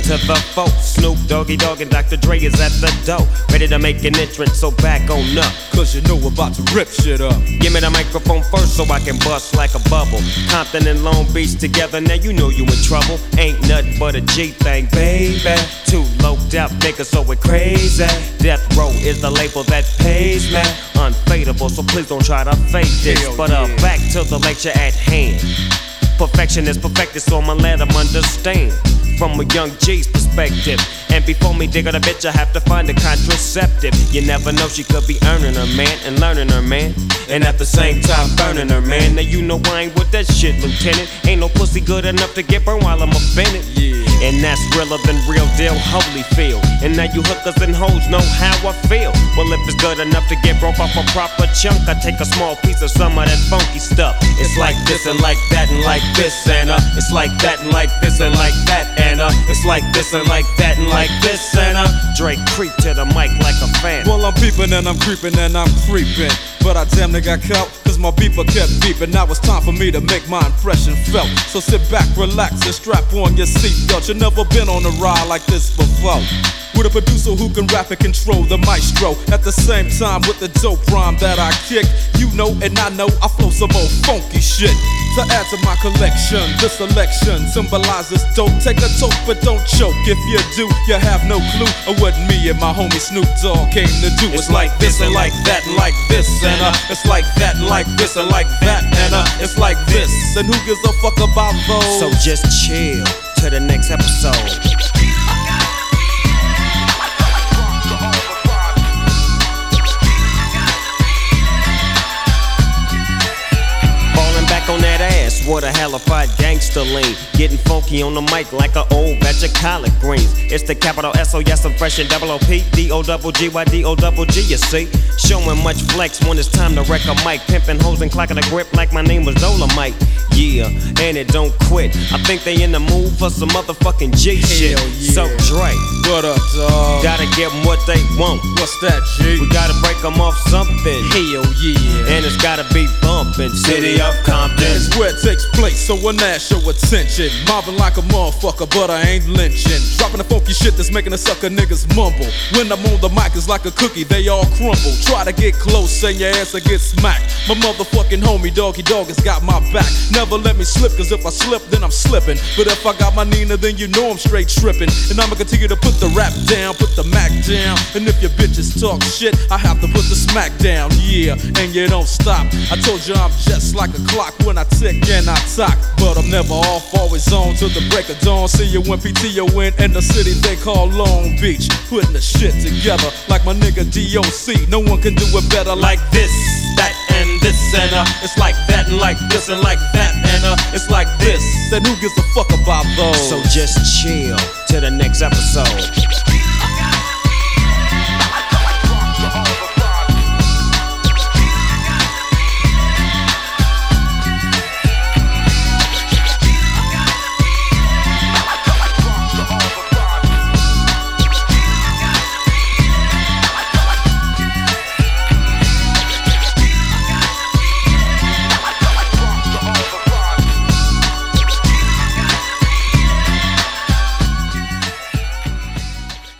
to the folk. Snoop Doggy Dogg and Dr. Dre is at the door, ready to make an entrance, so back on up. Cause you know we're about to rip shit up. Give me the microphone first so I can bust like a bubble. Compton and Long Beach together, now you know you in trouble. Ain't nothing but a G thing, baby. Too loped out niggas, so we're crazy. Death Row is the label that pays me. Unfadable, so please don't try to fake this. But back to the lecture at hand. Perfection is perfected, so I'ma let them understand from a young G's perspective. And before me dig on a bitch, I have to find a contraceptive. You never know, she could be earning her man and learning her man, and at the same time burning her man. Now you know I ain't with that shit, Lieutenant. Ain't no pussy good enough to get burned while I'm offended. And that's realer than real deal Holyfield. And now you hookers and hoes know how I feel. Well, if it's good enough to get broke off a proper chunk, I take a small piece of some of that funky stuff. It's like this and like that and like this and it's like that and like this and like that and it's like this and like that and like this and Drake creep to the mic like a fan. Well, I'm peeping and I'm creeping and I'm creeping, but I damn near got caught, cause my beeper kept beeping. Now it's time for me to make my impression felt. So sit back, relax, and strap on your seatbelt. You've never been on a ride like this before, with a producer who can rap and control the maestro. At the same time with the dope rhyme that I kick, you know and I know I flow some old funky shit. To add to my collection, this selection symbolizes dope. Take a toke but don't choke. If you do, you have no clue of what me and my homie Snoop Dogg came to do. It's like this and like that and like this and it's like that and like this and like that and it's like this. And who gives a fuck about those? So just chill to the next episode. On that ass, what a hellified gangster lean. Getting funky on the mic like an old batch of collard greens. It's the capital S-O, yes, I'm fresh and double O-P D-O-double-G-Y-D-O-double-G, you see. Showing much flex when it's time to wreck a mic. Pimping hoes and clocking a grip like my name was Dolomite. Yeah, and it don't quit. I think they in the mood for some motherfucking G shit. Yeah. So Dre, what up, dawg? gotta give them what they want. What's that, G? We gotta break them off something. Hell yeah. And it's gotta be bumpin'. City of Compton. It's where it takes place, so when that show attention. Mobbing like a motherfucker, but I ain't lynching. Dropping the funky shit that's making the sucker niggas mumble. When I'm on the mic, it's like a cookie, they all crumble. Try to get close and your ass will get smacked. My motherfucking homie Doggy Dogg has got my back. Never let me slip, cause if I slip, then I'm slipping. But if I got my Nina, then you know I'm straight tripping. And I'ma continue to put the rap down, put the Mac down. And if your bitches talk shit, I have to put the smack down. Yeah, and you don't stop. I told you I'm just like a clock when I tick and I talk. But I'm never off, always on till the break of dawn. See you when PTO in the city they call Long Beach. Putting the shit together like my nigga DOC. No one can do it better like this, that, and this. And it's like that and like this and like that. And it's like this. Then who gives a fuck about those? So just chill to the next episode.